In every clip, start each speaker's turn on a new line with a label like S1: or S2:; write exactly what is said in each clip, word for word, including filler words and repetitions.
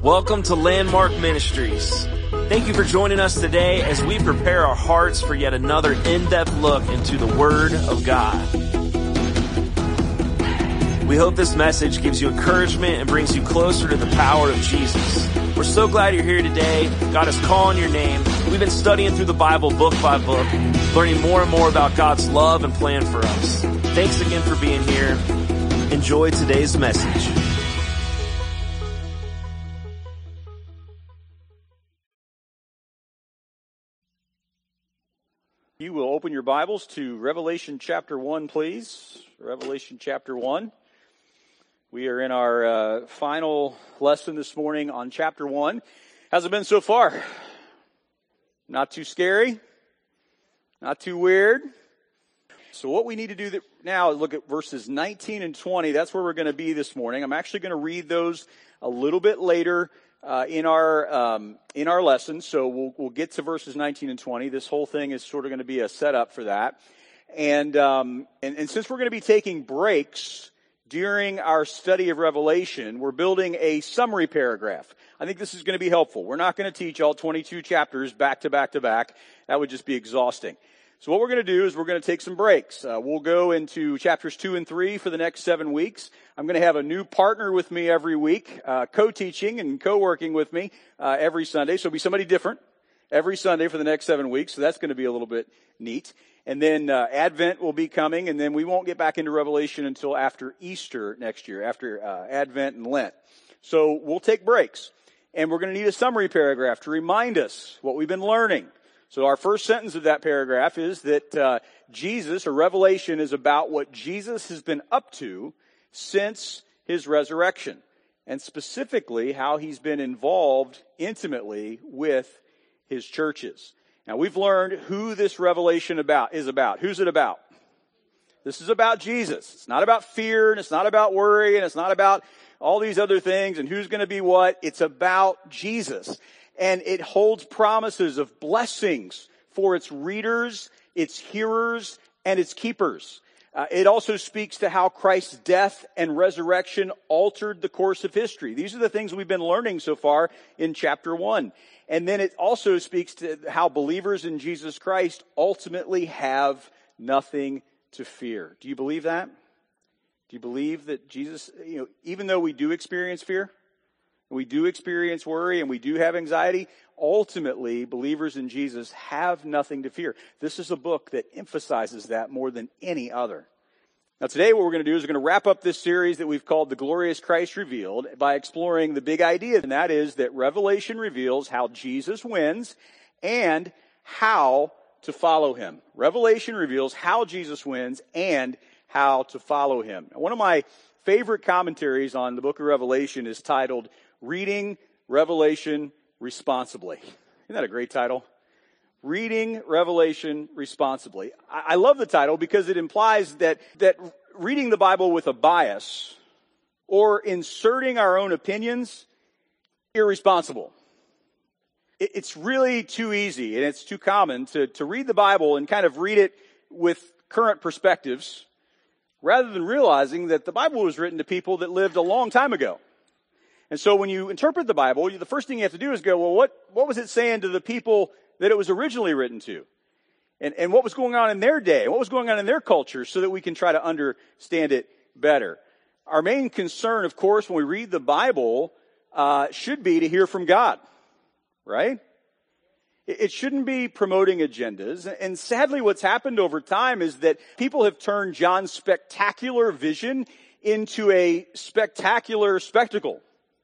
S1: Welcome to Landmark Ministries. Thank you for joining us today as we prepare our hearts for yet another in-depth look into the Word of God. We hope this message gives you encouragement and brings you closer to the power of Jesus. We're so glad you're here today. God is calling your name. We've been studying through the Bible book by book, learning more and more about God's love and plan for us. Thanks again for being here. Enjoy today's message.
S2: You will open your Bibles to Revelation chapter one, please. Revelation chapter one. We are in our uh, final lesson this morning on chapter one. How's it been so far? Not too scary? Not too weird? So what we need to do that now is look at verses nineteen and twenty. That's where we're going to be this morning. I'm actually going to read those a little bit later Uh, in our um, in our lesson, so we'll we'll get to verses nineteen and twenty. This whole thing is sort of going to be a setup for that, and um, and, and since we're going to be taking breaks during our study of Revelation, we're building a summary paragraph. I think this is going to be helpful. We're not going to teach all twenty-two chapters back to back to back. That would just be exhausting. So what we're going to do is we're going to take some breaks. Uh, we'll go into chapters two and three for the next seven weeks. I'm going to have a new partner with me every week, uh, co-teaching and co-working with me uh, every Sunday. So it'll be somebody different every Sunday for the next seven weeks. So that's going to be a little bit neat. And then uh, Advent will be coming, and then we won't get back into Revelation until after Easter next year, after uh, Advent and Lent. So we'll take breaks. And we're going to need a summary paragraph to remind us what we've been learning. So our first sentence of that paragraph is that uh, Jesus, or Revelation, is about what Jesus has been up to since his resurrection, and specifically how he's been involved intimately with his churches. Now we've learned who this revelation about is about. Who's it about? This is about Jesus. It's not about fear, and it's not about worry, and it's not about all these other things and who's going to be what. It's about Jesus. And it holds promises of blessings for its readers, its hearers, and its keepers. Uh, it also speaks to how Christ's death and resurrection altered the course of history. These are the things we've been learning so far in chapter one. And then it also speaks to how believers in Jesus Christ ultimately have nothing to fear. Do you believe that? Do you believe that Jesus, you know, even though we do experience fear, we do experience worry, and we do have anxiety, ultimately, believers in Jesus have nothing to fear. This is a book that emphasizes that more than any other. Now today what we're going to do is we're going to wrap up this series that we've called The Glorious Christ Revealed by exploring the big idea, and that is that Revelation reveals how Jesus wins and how to follow him. Revelation reveals how Jesus wins and how to follow him. Now, one of my favorite commentaries on the book of Revelation is titled Reading Revelation Responsibly. Isn't that a great title? Reading Revelation Responsibly. I, I love the title because it implies that, that reading the Bible with a bias or inserting our own opinions, irresponsible. It, it's really too easy and it's too common to, to read the Bible and kind of read it with current perspectives rather than realizing that the Bible was written to people that lived a long time ago. And so when you interpret the Bible, the first thing you have to do is go, well, what, what was it saying to the people that it was originally written to? And, and what was going on in their day? What was going on in their culture so that we can try to understand it better? Our main concern, of course, when we read the Bible, uh, should be to hear from God, right? It, it shouldn't be promoting agendas. And sadly, what's happened over time is that people have turned John's spectacular vision into a spectacular spectacle.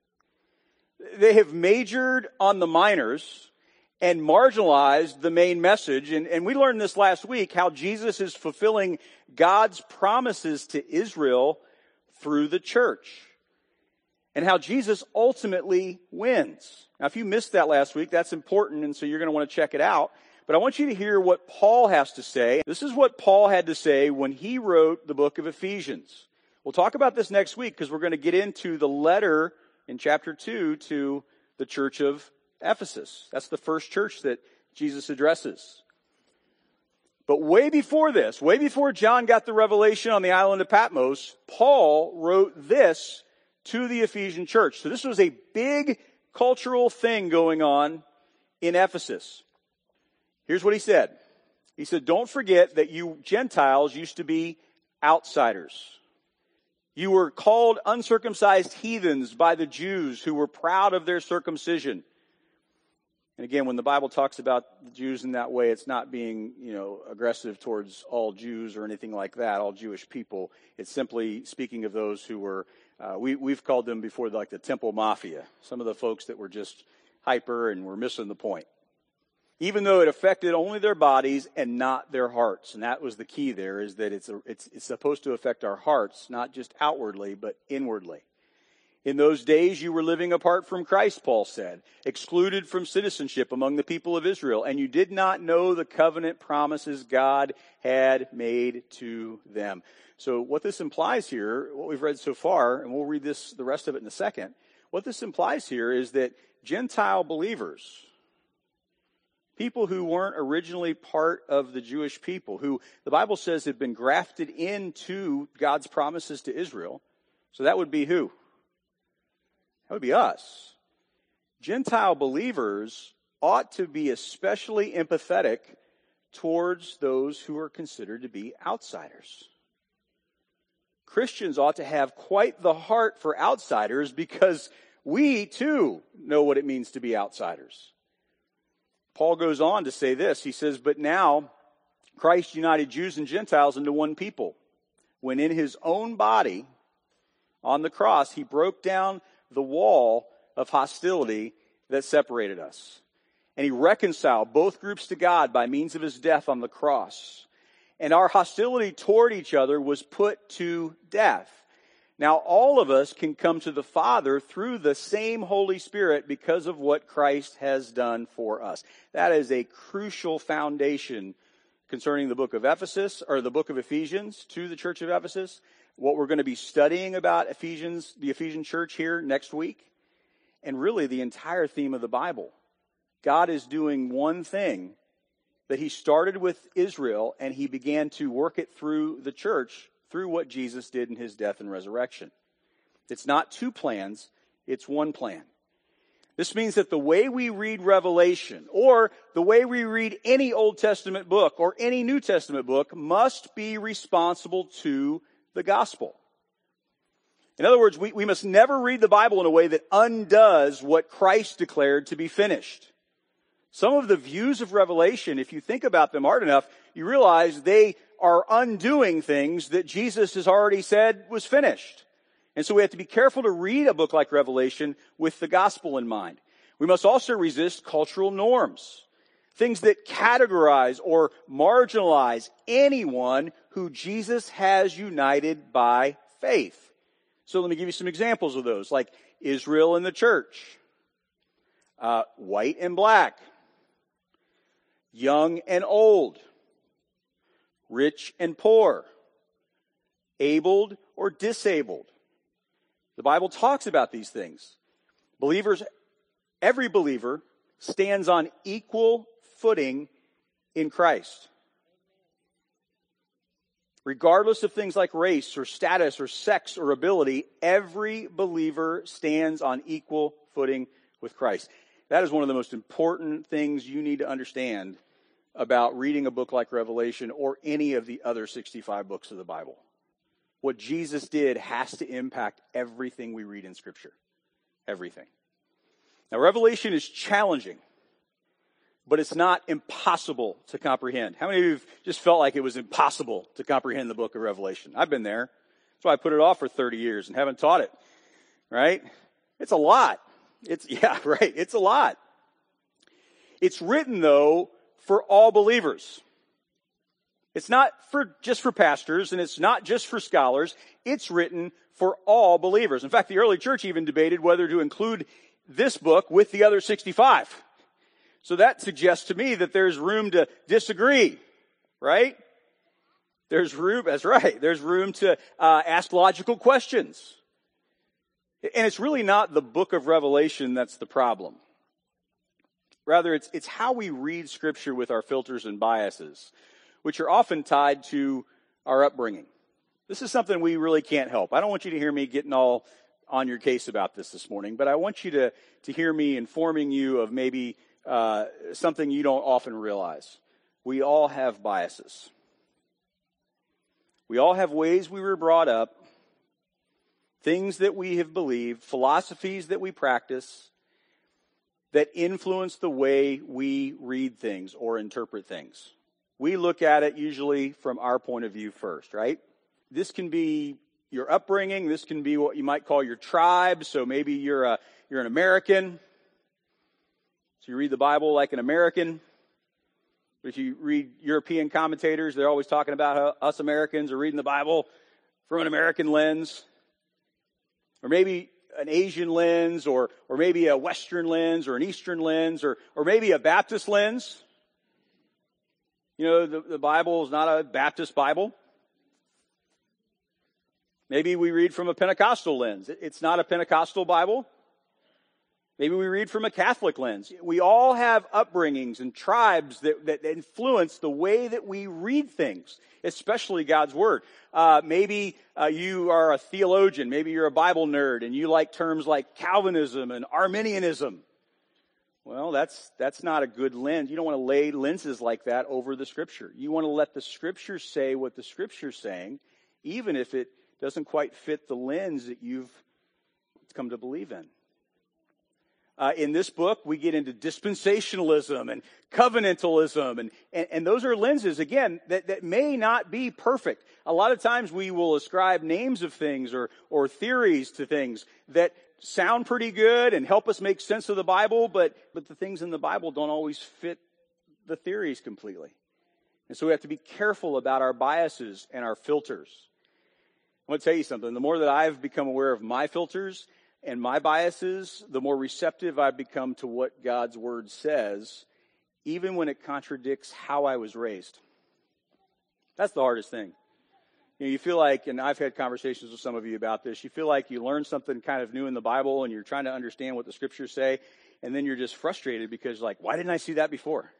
S2: They have majored on the minors and marginalized the main message. And, and we learned this last week, how Jesus is fulfilling God's promises to Israel through the church. And how Jesus ultimately wins. Now, if you missed that last week, that's important, and so you're going to want to check it out. But I want you to hear what Paul has to say. This is what Paul had to say when he wrote the book of Ephesians. We'll talk about this next week because we're going to get into the letter in chapter two to the church of Ephesus. That's the first church that Jesus addresses. But way before this, way before John got the revelation on the island of Patmos, Paul wrote this to the Ephesian church. So this was a big cultural thing going on in Ephesus. Here's what he said. He said, don't forget that you Gentiles used to be outsiders. You were called uncircumcised heathens by the Jews who were proud of their circumcision. And again, when the Bible talks about the Jews in that way, it's not being, you know, aggressive towards all Jews or anything like that, all Jewish people. It's simply speaking of those who were, uh, we, we've called them before like the temple mafia. Some of the folks that were just hyper and were missing the point. Even though it affected only their bodies and not their hearts. And that was the key there, is that it's, a, it's, it's supposed to affect our hearts, not just outwardly, but inwardly. In those days you were living apart from Christ, Paul said, excluded from citizenship among the people of Israel, and you did not know the covenant promises God had made to them. So what this implies here, what we've read so far, and we'll read this, the rest of it in a second, what this implies here is that Gentile believers, people who weren't originally part of the Jewish people, who the Bible says had been grafted into God's promises to Israel, so that would be who? That would be us. Gentile believers ought to be especially empathetic towards those who are considered to be outsiders. Christians ought to have quite the heart for outsiders because we too know what it means to be outsiders. Paul goes on to say this. He says, but now Christ united Jews and Gentiles into one people, when in his own body on the cross he broke down the wall of hostility that separated us. And he reconciled both groups to God by means of his death on the cross. And our hostility toward each other was put to death. Now all of us can come to the Father through the same Holy Spirit because of what Christ has done for us. That is a crucial foundation concerning the book of Ephesus, or the book of Ephesians to the church of Ephesus. What we're going to be studying about Ephesians, the Ephesian church here next week, and really the entire theme of the Bible. God is doing one thing that he started with Israel, and he began to work it through the church through what Jesus did in his death and resurrection. It's not two plans, it's one plan. This means that the way we read Revelation, or the way we read any Old Testament book or any New Testament book, must be responsible to the gospel. In other words, we, we must never read the Bible in a way that undoes what Christ declared to be finished. Some of the views of Revelation, if you think about them hard enough, you realize they are undoing things that Jesus has already said was finished. And so we have to be careful to read a book like Revelation with the gospel in mind. We must also resist cultural norms, things that categorize or marginalize anyone who Jesus has united by faith. So let me give you some examples of those, like Israel and the church, uh, white and black, young and old, rich and poor, abled or disabled. The Bible talks about these things. Believers, every believer stands on equal footing in Christ. Regardless of things like race or status or sex or ability, every believer stands on equal footing with Christ. That is one of the most important things you need to understand about reading a book like Revelation or any of the other sixty-five books of the Bible. What Jesus did has to impact everything we read in Scripture. Everything. Now, Revelation is challenging, but it's not impossible to comprehend. How many of you have just felt like it was impossible to comprehend the book of Revelation? I've been there. That's why I put it off for thirty years and haven't taught it. Right? It's a lot. It's, yeah, right. It's a lot. It's written, though, for all believers. It's not for just for pastors, and it's not just for scholars. It's written for all believers. In fact, the early church even debated whether to include this book with the other sixty-five. So that suggests to me that there's room to disagree, right? There's room, that's right, there's room to uh, ask logical questions. And it's really not the book of Revelation that's the problem. Rather, it's, it's how we read Scripture with our filters and biases, which are often tied to our upbringing. This is something we really can't help. I don't want you to hear me getting all on your case about this this morning, but I want you to, to hear me informing you of maybe uh, something you don't often realize. We all have biases. We all have ways we were brought up, things that we have believed, philosophies that we practice that influence the way we read things or interpret things. We look at it usually from our point of view first, right? This can be your upbringing. This can be what you might call your tribe. So maybe you're a, you're an American. So you read the Bible like an American. But if you read European commentators, they're always talking about how us Americans are reading the Bible from an American lens. Or maybe an Asian lens, or or maybe a Western lens, or an Eastern lens, or or maybe a Baptist lens. You know, the, the Bible is not a Baptist Bible. Maybe we read from a Pentecostal lens. It's not a Pentecostal Bible. Maybe we read from a Catholic lens. We all have upbringings and tribes that, that influence the way that we read things, especially God's Word. Uh, maybe uh, you are a theologian. Maybe you're a Bible nerd and you like terms like Calvinism and Arminianism. Well, that's that's not a good lens. You don't want to lay lenses like that over the Scripture. You want to let the Scripture say what the Scripture's saying, even if it doesn't quite fit the lens that you've come to believe in. Uh, in this book, we get into dispensationalism and covenantalism, and, and, and those are lenses, again, that, that may not be perfect. A lot of times we will ascribe names of things or, or theories to things that sound pretty good and help us make sense of the Bible, but, but the things in the Bible don't always fit the theories completely. And so we have to be careful about our biases and our filters. I'm going to tell you something. The more that I've become aware of my filters and my biases, the more receptive I've become to what God's Word says, even when it contradicts how I was raised. That's the hardest thing. You know, you feel like, and I've had conversations with some of you about this, you feel like you learn something kind of new in the Bible and you're trying to understand what the Scriptures say, and then you're just frustrated because, like, why didn't I see that before?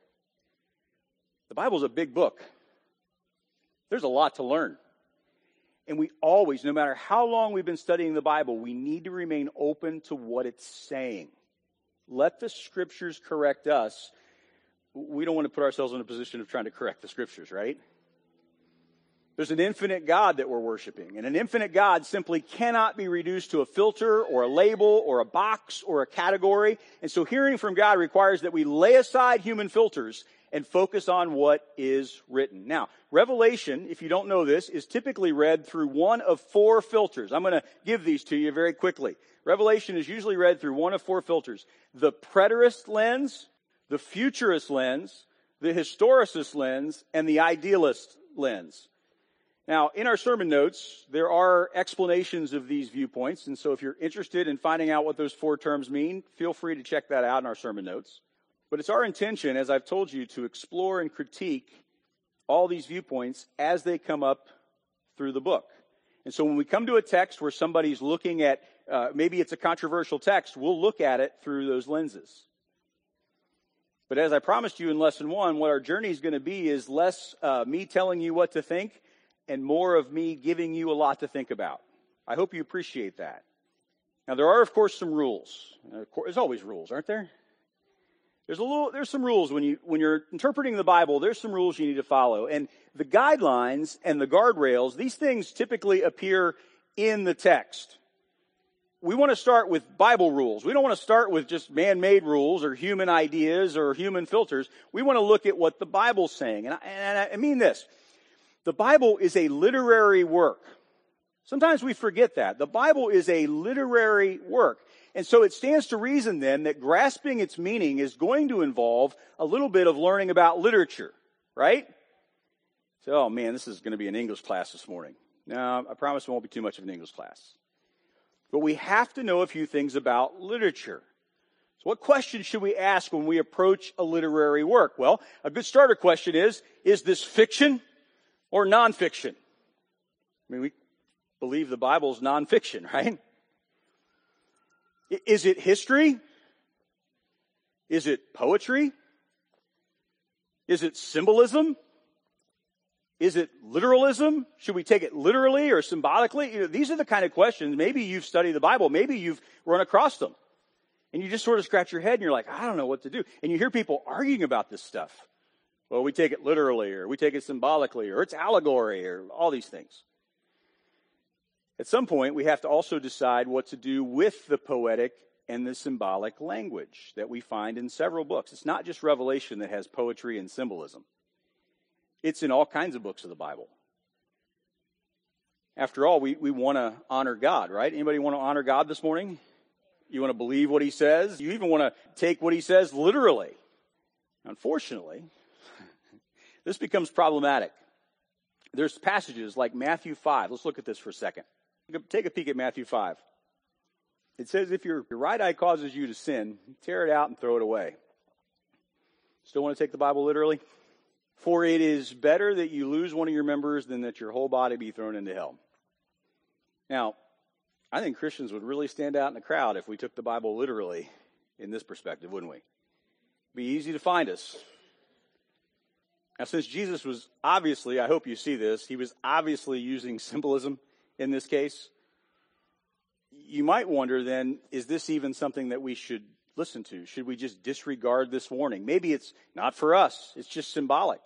S2: The Bible's a big book. There's a lot to learn. And we always, no matter how long we've been studying the Bible, we need to remain open to what it's saying. Let the Scriptures correct us. We don't want to put ourselves in a position of trying to correct the Scriptures, right? There's an infinite God that we're worshiping. And an infinite God simply cannot be reduced to a filter or a label or a box or a category. And so hearing from God requires that we lay aside human filters and focus on what is written. Now, Revelation, if you don't know this, is typically read through one of four filters. I'm going to give these to you very quickly. Revelation is usually read through one of four filters. The preterist lens, the futurist lens, the historicist lens, and the idealist lens. Now, in our sermon notes, there are explanations of these viewpoints, and so if you're interested in finding out what those four terms mean, feel free to check that out in our sermon notes. But it's our intention, as I've told you, to explore and critique all these viewpoints as they come up through the book. And so when we come to a text where somebody's looking at, uh, maybe it's a controversial text, we'll look at it through those lenses. But as I promised you in lesson one, what our journey is going to be is less uh, me telling you what to think and more of me giving you a lot to think about. I hope you appreciate that. Now, there are, of course, some rules. There's always rules, aren't there? There's a little, there's some rules when you, when you're interpreting the Bible, there's some rules you need to follow. And the guidelines and the guardrails, these things typically appear in the text. We want to start with Bible rules. We don't want to start with just man-made rules or human ideas or human filters. We want to look at what the Bible's saying. And I, and I mean this. The Bible is a literary work. Sometimes we forget that. The Bible is a literary work. And so it stands to reason then that grasping its meaning is going to involve a little bit of learning about literature, right? So, oh man, this is going to be an English class this morning. No, I promise it won't be too much of an English class. But we have to know a few things about literature. So what questions should we ask when we approach a literary work? Well, a good starter question is, is this fiction or nonfiction? I mean, we believe the Bible is nonfiction, right? Is it history? Is it poetry? Is it symbolism? Is it literalism? Should we take it literally or symbolically? You know, these are the kind of questions. Maybe you've studied the Bible. Maybe you've run across them. And you just sort of scratch your head and you're like, I don't know what to do. And you hear people arguing about this stuff. Well, we take it literally, or we take it symbolically, or it's allegory, or all these things. At some point, we have to also decide what to do with the poetic and the symbolic language that we find in several books. It's not just Revelation that has poetry and symbolism. It's in all kinds of books of the Bible. After all, we, we want to honor God, right? Anybody want to honor God this morning? You want to believe what he says? You even want to take what he says literally. Unfortunately, this becomes problematic. There's passages like Matthew five. Let's look at this for a second. Take a peek at Matthew five. It says, if your, your right eye causes you to sin, tear it out and throw it away. Still want to take the Bible literally? For it is better that you lose one of your members than that your whole body be thrown into hell. Now, I think Christians would really stand out in the crowd if we took the Bible literally in this perspective, wouldn't we? It'd be easy to find us. Now, since Jesus was obviously, I hope you see this, he was obviously using symbolism in this case. You might wonder then, is this even something that we should listen to? Should we just disregard this warning? Maybe it's not for us. It's just symbolic.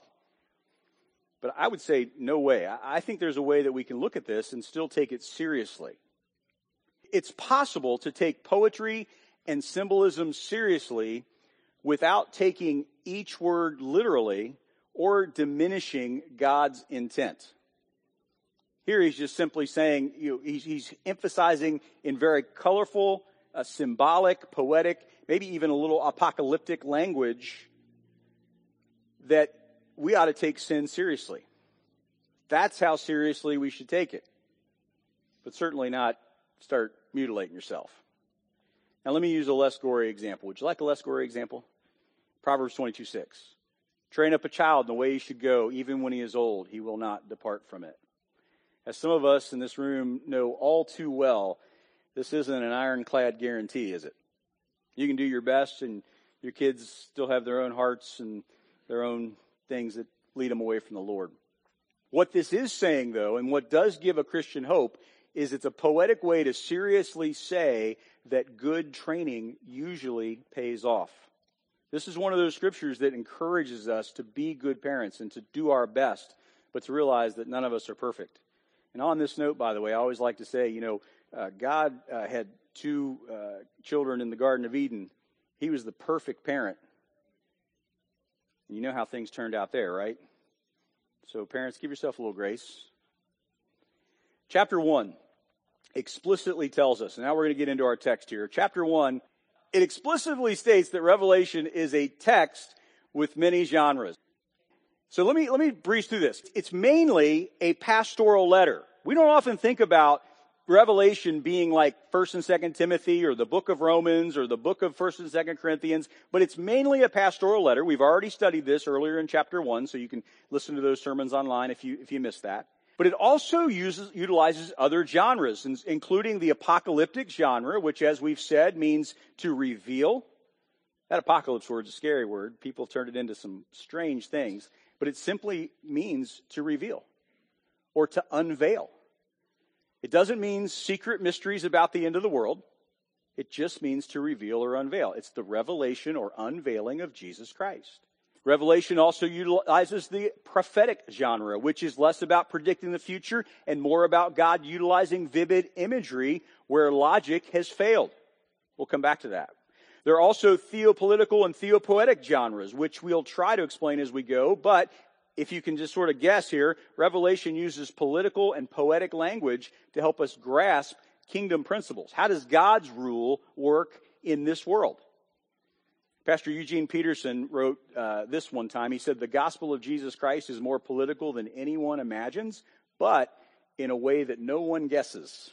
S2: But I would say no way. I think there's a way that we can look at this and still take it seriously. It's possible to take poetry and symbolism seriously without taking each word literally or diminishing God's intent. Here he's just simply saying, you know, he's, he's emphasizing in very colorful, uh, symbolic, poetic, maybe even a little apocalyptic language that we ought to take sin seriously. That's how seriously we should take it. But certainly not start mutilating yourself. Now let me use a less gory example. Would you like a less gory example? Proverbs twenty-two six. Train up a child in the way he should go, even when he is old, he will not depart from it. As some of us in this room know all too well, this isn't an ironclad guarantee, is it? You can do your best, and your kids still have their own hearts and their own things that lead them away from the Lord. What this is saying, though, and what does give a Christian hope, is it's a poetic way to seriously say that good training usually pays off. This is one of those scriptures that encourages us to be good parents and to do our best, but to realize that none of us are perfect. And on this note, by the way, I always like to say, you know, uh, God uh, had two uh, children in the Garden of Eden. He was the perfect parent. You know how things turned out there, right? So parents, give yourself a little grace. Chapter one explicitly tells us, and now we're going to get into our text here. Chapter one, it explicitly states that Revelation is a text with many genres. So let me let me breeze through this. It's mainly a pastoral letter. We don't often think about Revelation being like First and Second Timothy or the book of Romans or the book of First and Second Corinthians, but it's mainly a pastoral letter. We've already studied this earlier in chapter one, so you can listen to those sermons online if you if you missed that. But it also uses utilizes other genres, including the apocalyptic genre, which, as we've said, means to reveal. That apocalypse word is a scary word. People have turned it into some strange things. But it simply means to reveal or to unveil. It doesn't mean secret mysteries about the end of the world. It just means to reveal or unveil. It's the revelation or unveiling of Jesus Christ. Revelation also utilizes the prophetic genre, which is less about predicting the future and more about God utilizing vivid imagery where logic has failed. We'll come back to that. There are also theopolitical and theopoetic genres, which we'll try to explain as we go. But if you can just sort of guess here, Revelation uses political and poetic language to help us grasp kingdom principles. How does God's rule work in this world? Pastor Eugene Peterson wrote uh, this one time. He said, the gospel of Jesus Christ is more political than anyone imagines, but in a way that no one guesses.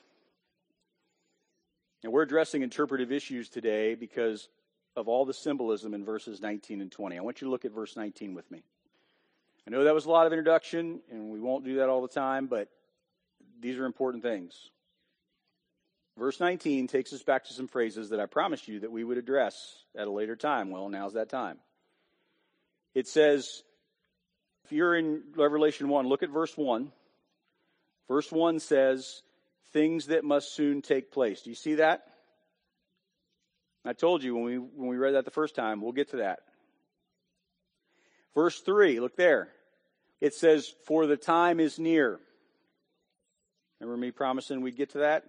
S2: And we're addressing interpretive issues today because of all the symbolism in verses nineteen and twenty. I want you to look at verse nineteen with me. I know that was a lot of introduction, and we won't do that all the time, but these are important things. Verse nineteen takes us back to some phrases that I promised you that we would address at a later time. Well, now's that time. It says, if you're in Revelation one, look at verse one. Verse one says, things that must soon take place. Do you see that? I told you when we when we read that the first time, we'll get to that. Verse three, look there. It says, for the time is near. Remember me promising we'd get to that?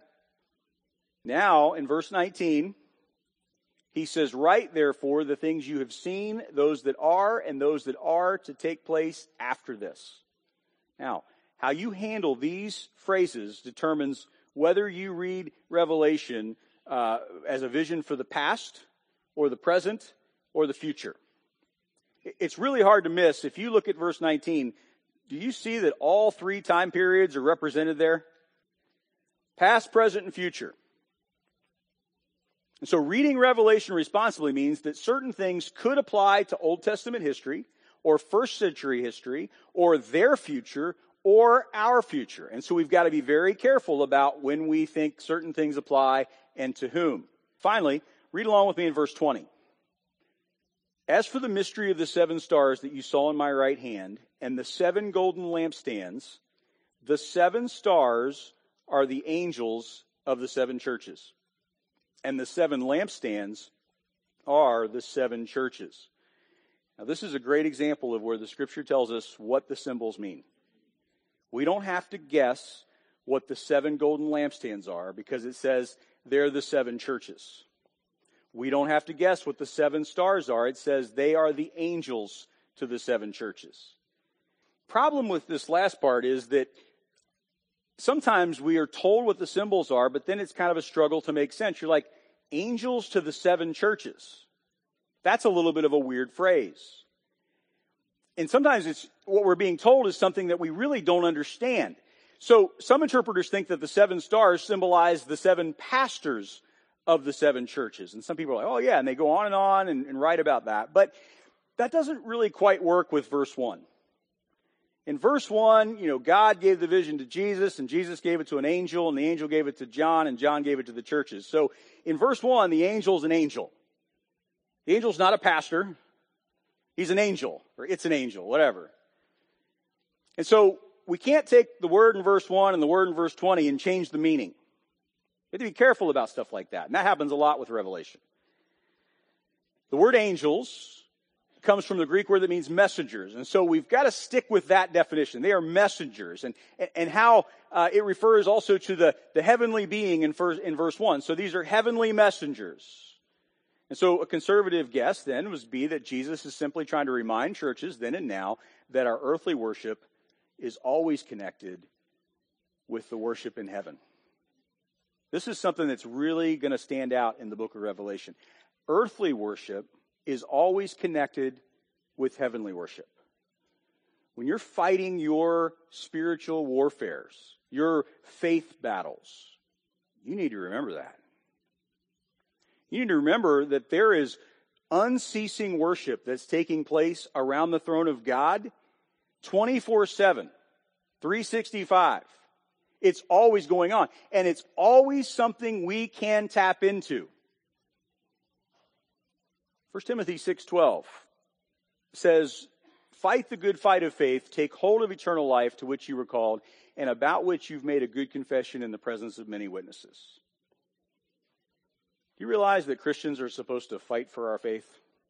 S2: Now, in verse nineteen, he says, write therefore the things you have seen, those that are, and those that are to take place after this. Now, how you handle these phrases determines whether you read Revelation uh, as a vision for the past, or the present, or the future. It's really hard to miss. If you look at verse nineteen, do you see that all three time periods are represented there? Past, present, and future. And so reading Revelation responsibly means that certain things could apply to Old Testament history, or first century history, or their future, or our future. And so we've got to be very careful about when we think certain things apply and to whom. Finally, read along with me in verse twenty. As for the mystery of the seven stars that you saw in my right hand, and the seven golden lampstands, the seven stars are the angels of the seven churches, and the seven lampstands are the seven churches. Now, this is a great example of where the Scripture tells us what the symbols mean. We don't have to guess what the seven golden lampstands are because it says they're the seven churches. We don't have to guess what the seven stars are. It says they are the angels to the seven churches. Problem with this last part is that sometimes we are told what the symbols are, but then it's kind of a struggle to make sense. You're like, angels to the seven churches. That's a little bit of a weird phrase. And sometimes it's what we're being told is something that we really don't understand. So some interpreters think that the seven stars symbolize the seven pastors of the seven churches. And some people are like, oh yeah, and they go on and on and, and write about that. But that doesn't really quite work with verse one. In verse one, you know, God gave the vision to Jesus, and Jesus gave it to an angel, and the angel gave it to John, and John gave it to the churches. So in verse one, the angel's an angel. The angel's not a pastor. He's an angel, or it's an angel, whatever. And so we can't take the word in verse one and the word in verse twenty and change the meaning. We have to be careful about stuff like that. And that happens a lot with Revelation. The word angels comes from the Greek word that means messengers. And so we've got to stick with that definition. They are messengers. And, and how uh, it refers also to the, the heavenly being in, first, in verse one. So these are heavenly messengers. And so a conservative guess then would be that Jesus is simply trying to remind churches then and now that our earthly worship is always connected with the worship in heaven. This is something that's really going to stand out in the book of Revelation. Earthly worship is always connected with heavenly worship. When you're fighting your spiritual warfares, your faith battles, you need to remember that. You need to remember that there is unceasing worship that's taking place around the throne of God twenty-four seven, three sixty-five. It's always going on. And it's always something we can tap into. First Timothy six twelve says, fight the good fight of faith, take hold of eternal life to which you were called, and about which you've made a good confession in the presence of many witnesses. Do you realize that Christians are supposed to fight for our faith?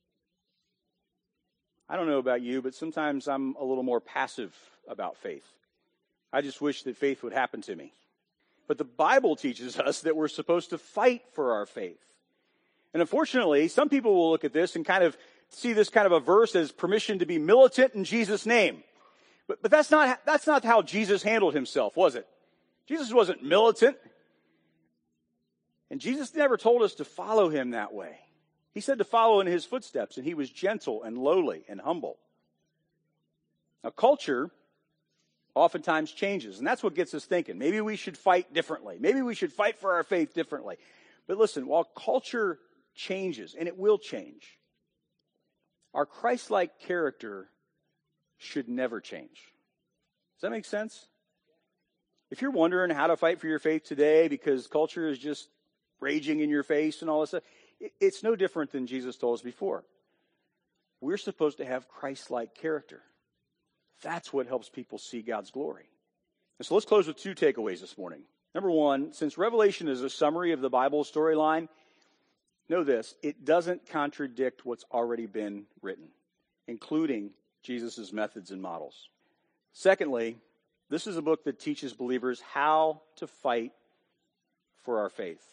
S2: I don't know about you, but sometimes I'm a little more passive about faith. I just wish that faith would happen to me. But the Bible teaches us that we're supposed to fight for our faith. And unfortunately, some people will look at this and kind of see this kind of a verse as permission to be militant in Jesus' name. But, but that's not, that's not how Jesus handled himself, was it? Jesus wasn't militant. And Jesus never told us to follow him that way. He said to follow in his footsteps, and he was gentle and lowly and humble. Now, culture oftentimes changes, and that's what gets us thinking. Maybe we should fight differently. Maybe we should fight for our faith differently. But listen, while culture changes, and it will change, our Christ-like character should never change. Does that make sense? If you're wondering how to fight for your faith today because culture is just raging in your face and all this stuff, it's no different than Jesus told us before. We're supposed to have Christ-like character. That's what helps people see God's glory. And so let's close with two takeaways this morning. Number one, since Revelation is a summary of the Bible storyline, know this, it doesn't contradict what's already been written, including Jesus' methods and models. Secondly, this is a book that teaches believers how to fight for our faith.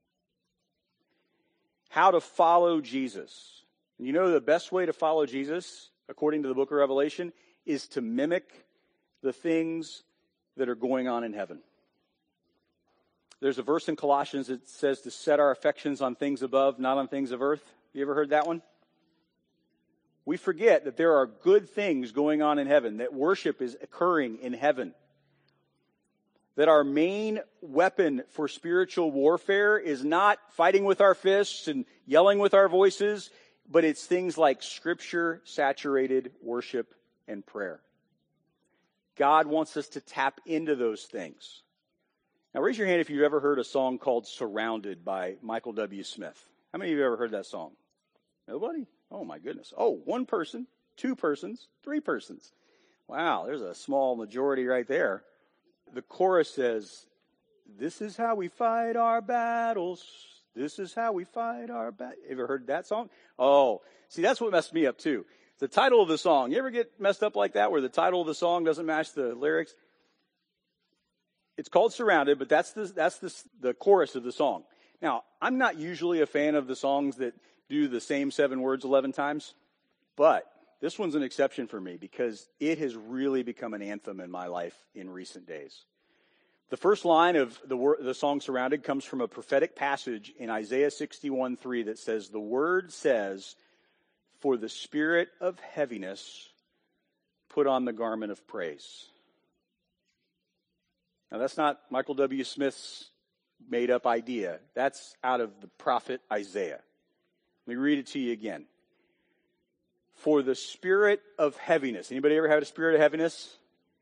S2: How to follow Jesus. And you know the best way to follow Jesus, according to the book of Revelation, is to mimic the things that are going on in heaven. There's a verse in Colossians that says to set our affections on things above, not on things of earth. You ever heard that one? We forget that there are good things going on in heaven, that worship is occurring in heaven. That our main weapon for spiritual warfare is not fighting with our fists and yelling with our voices, but it's things like Scripture-saturated worship and prayer. God wants us to tap into those things. Now raise your hand if you've ever heard a song called Surrounded by Michael W. Smith. How many of you have ever heard that song? Nobody? Oh my goodness. Oh, one person, two persons, three persons. Wow, there's a small majority right there. The chorus says, this is how we fight our battles. This is how we fight our battles. Ever heard that song? Oh, see, that's what messed me up too. The title of the song. You ever get messed up like that where the title of the song doesn't match the lyrics? It's called Surrounded, but that's the, that's the, the chorus of the song. Now, I'm not usually a fan of the songs that do the same seven words eleven times, but this one's an exception for me because it has really become an anthem in my life in recent days. The first line of the, word, the song Surrounded comes from a prophetic passage in Isaiah sixty-one three that says, the word says, for the spirit of heaviness, put on the garment of praise. Now, that's not Michael W. Smith's made-up idea. That's out of the prophet Isaiah. Let me read it to you again. For the spirit of heaviness. Anybody ever had a spirit of heaviness?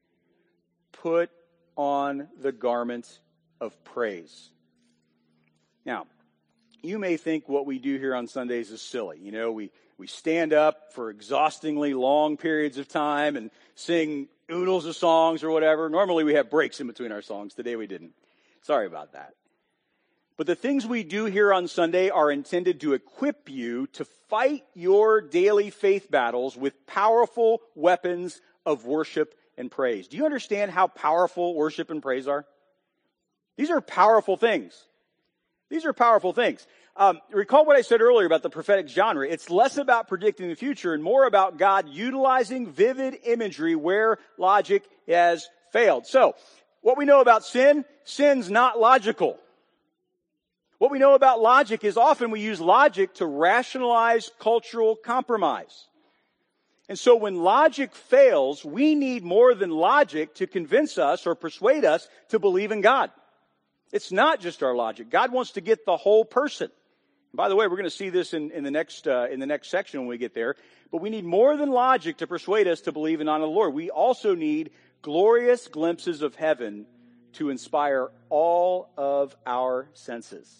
S2: Put on the garment of praise. Now, you may think what we do here on Sundays is silly. You know, we, we stand up for exhaustingly long periods of time and sing oodles of songs or whatever. Normally we have breaks in between our songs. Today we didn't. Sorry about that. But the things we do here on Sunday are intended to equip you to fight your daily faith battles with powerful weapons of worship and praise. Do you understand how powerful worship and praise are? These are powerful things. These are powerful things. Um, recall what I said earlier about the prophetic genre. It's less about predicting the future and more about God utilizing vivid imagery where logic has failed. So, what we know about sin, sin's not logical. What we know about logic is often we use logic to rationalize cultural compromise. And so when logic fails, we need more than logic to convince us or persuade us to believe in God. It's not just our logic. God wants to get the whole person. And by the way, we're going to see this in, in the next uh, in the next section when we get there. But we need more than logic to persuade us to believe and honor the Lord. We also need glorious glimpses of heaven to inspire all of our senses.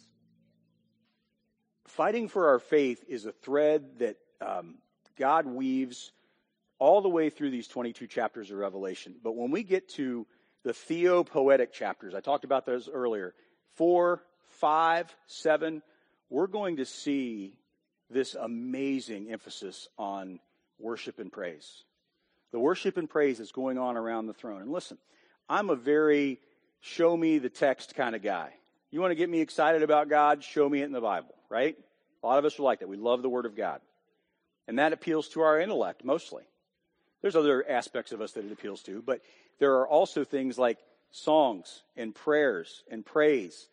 S2: Fighting for our faith is a thread that um, God weaves all the way through these twenty-two chapters of Revelation. But when we get to the theopoetic chapters, I talked about those earlier, four, five, seven, we're going to see this amazing emphasis on worship and praise. The worship and praise is going on around the throne. And listen, I'm a very show me the text kind of guy. You want to get me excited about God? Show me it in the Bible, right? A lot of us are like that. We love the Word of God. And that appeals to our intellect mostly. There's other aspects of us that it appeals to, but there are also things like songs and prayers and praise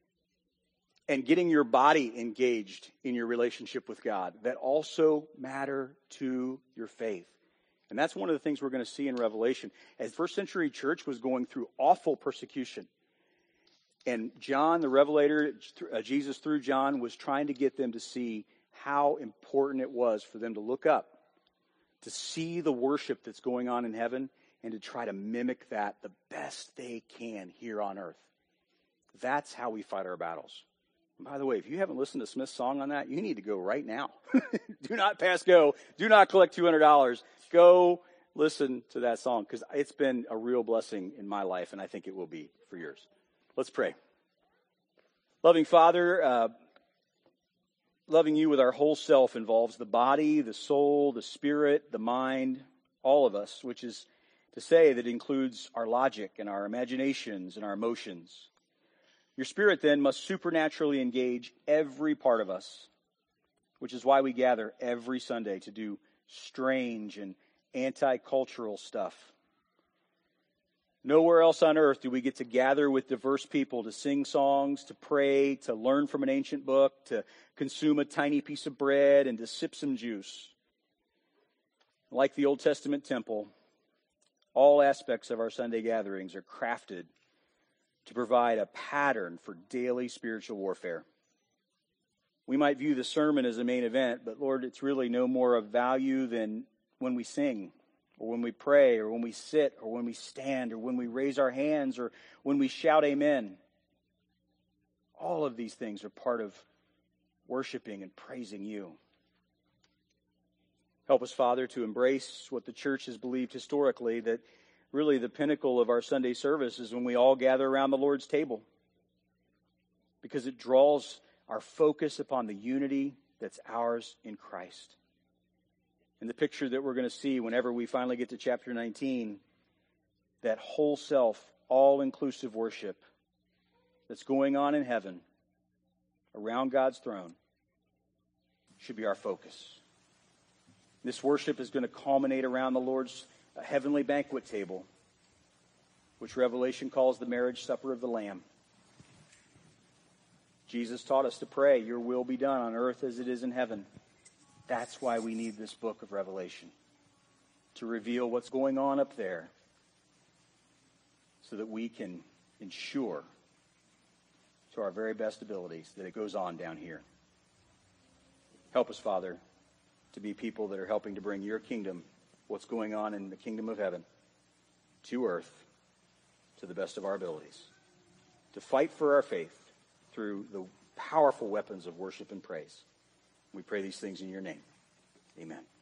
S2: and getting your body engaged in your relationship with God that also matter to your faith. And that's one of the things we're going to see in Revelation. As the first century church was going through awful persecution, and John, the Revelator, Jesus through John, was trying to get them to see how important it was for them to look up, to see the worship that's going on in heaven, and to try to mimic that the best they can here on earth. That's how we fight our battles. And by the way, if you haven't listened to Smith's song on that, you need to go right now. Do not pass go. Do not collect two hundred dollars. Go listen to that song, because it's been a real blessing in my life, and I think it will be for yours. Let's pray. Loving Father, uh, loving you with our whole self involves the body, the soul, the spirit, the mind, all of us, which is to say that it includes our logic and our imaginations and our emotions. Your Spirit then must supernaturally engage every part of us, which is why we gather every Sunday to do strange and anti-cultural stuff. Nowhere else on earth do we get to gather with diverse people to sing songs, to pray, to learn from an ancient book, to consume a tiny piece of bread, and to sip some juice. Like the Old Testament temple, all aspects of our Sunday gatherings are crafted to provide a pattern for daily spiritual warfare. We might view the sermon as a main event, but Lord, it's really no more of value than when we sing, or when we pray, or when we sit, or when we stand, or when we raise our hands, or when we shout amen. All of these things are part of worshiping and praising you. Help us, Father, to embrace what the church has believed historically, that really the pinnacle of our Sunday service is when we all gather around the Lord's table, because it draws our focus upon the unity that's ours in Christ. And the picture that we're going to see whenever we finally get to chapter nineteen, that whole self, all-inclusive worship that's going on in heaven around God's throne should be our focus. This worship is going to culminate around the Lord's heavenly banquet table, which Revelation calls the marriage supper of the Lamb. Jesus taught us to pray, your will be done on earth as it is in heaven. That's why we need this book of Revelation, to reveal what's going on up there so that we can ensure to our very best abilities that it goes on down here. Help us, Father, to be people that are helping to bring your kingdom, what's going on in the kingdom of heaven, to earth to the best of our abilities, to fight for our faith through the powerful weapons of worship and praise. We pray these things in your name. Amen.